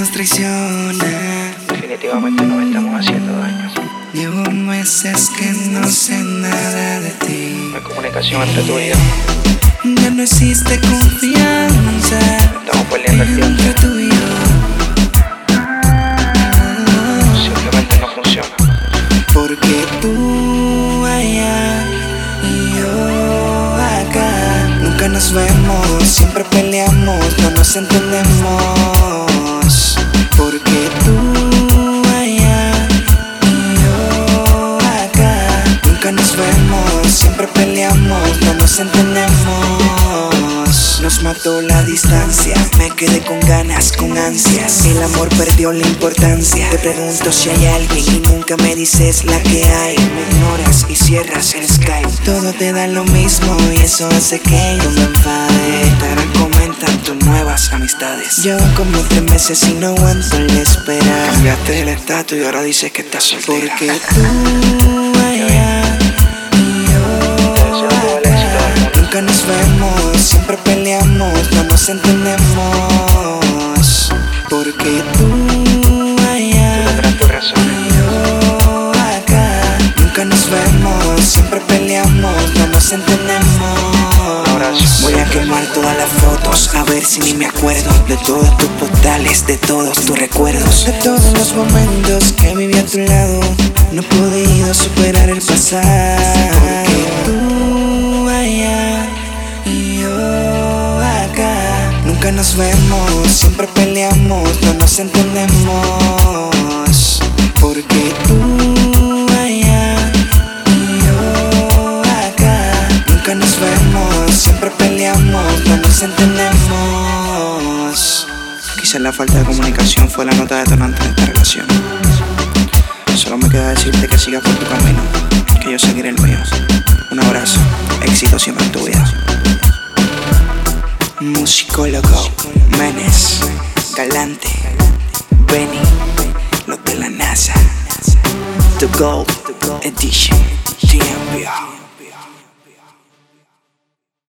nos traiciona. Definitivamente nos estamos haciendo daño. Llevo meses que no sé nada de ti. No hay comunicación entre tú y yo. Ya no existe confianza. Estamos perdiendo el tiempo. Entre tú y yo. Simplemente no funciona. Porque tú allá y yo acá. Nunca nos vemos, siempre peleamos, no nos entendemos. Porque tú allá y yo acá. Nunca nos vemos, siempre peleamos, no nos entendemos. Nos mató la distancia, me quedé con ganas, con ansias. El amor perdió la importancia. Te pregunto si hay alguien y nunca me dices la que hay. Me ignoras y cierras el Skype. Todo te da lo mismo y eso hace que yo me enfade. Instagram comentan tus nuevas amistades. Llevo como 3 meses y no aguanto la espera. Cambiaste el estatus y ahora dices que estás soltera. Porque tú allá y yo acá. Nunca nos vemos, siempre peleamos, no nos entendemos. Porque tú allá Tendrás tus razones. y yo acá. Nunca nos vemos, siempre peleamos, no nos entendemos. Un abrazo. Voy a quemar todas las fotos, a ver si ni me acuerdo de todos tus postales, de todos tus recuerdos, de todos los momentos que viví a tu lado. No he podido superar el pasado. Porque tú allá y yo acá. Nunca nos vemos, siempre peleamos, no nos entendemos. Porque tú allá y yo acá. Nunca nos vemos, siempre peleamos, no nos entendemos. Quizás la falta de comunicación fue la nota detonante de esta relación. Solo me queda decirte que sigas por tu camino, que yo seguiré el mío. Un abrazo, éxito siempre en tu vida. Musicólogo, Menes, Galante, Benny, los de la NASA, The Gold Edition, TMBO.